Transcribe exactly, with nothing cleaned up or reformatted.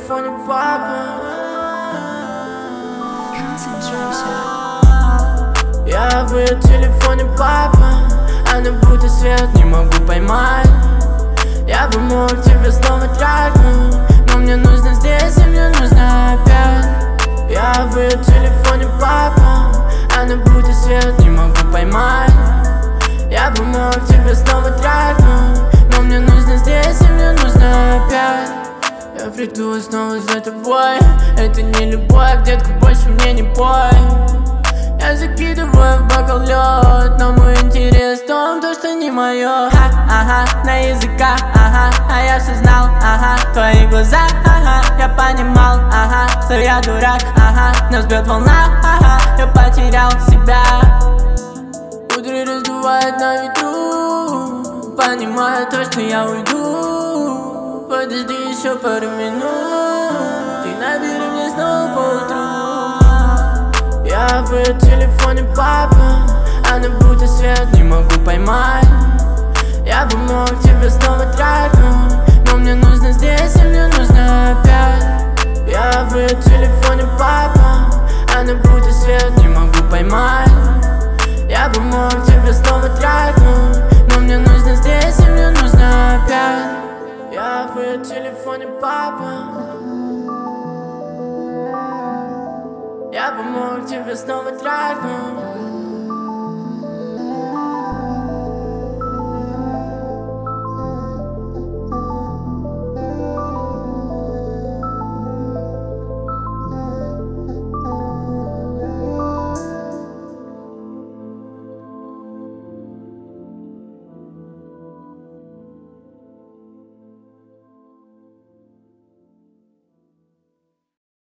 телефоне папа. Я в ее телефоне папа. Она будто свет, не могу поймать. Я бы мог тебе снова трахнуть, но мне нужно здесь и мне нужно опять. Я в ее телефоне папа. Она будто свет, не могу поймать. Я бы мог тебе снова трахнуть, но мне нужно здесь и мне нужно опять. Я приду снова за тобой. Это не любовь, детка, больше мне не пой. Я закидываю в бокал лед, но мой интерес в том, то, что не мое. Ага, на языках, ага, а я все знал, ага. Твои глаза, ага, я понимал, ага, что я дурак, ага. Нас бьет волна, ага, я потерял себя. Кудри раздувает на ветру, понимаю то, что я уйду. Подожди еще пару минут, ты набери мне снова поутру. Я в ее телефоне папа. Она будто свет, не могу поймать. Я бы мог тебе снова трахнуть, но мне нужно здесь и мне нужно опять. Я в ее телефоне папа. Она будто свет, не могу поймать. Я бы мог тебе снова трахнуть, но мне нужно здесь и мне нужно опять. Я в ее телефоне папа. Я бы мог тебе снова трахнуть.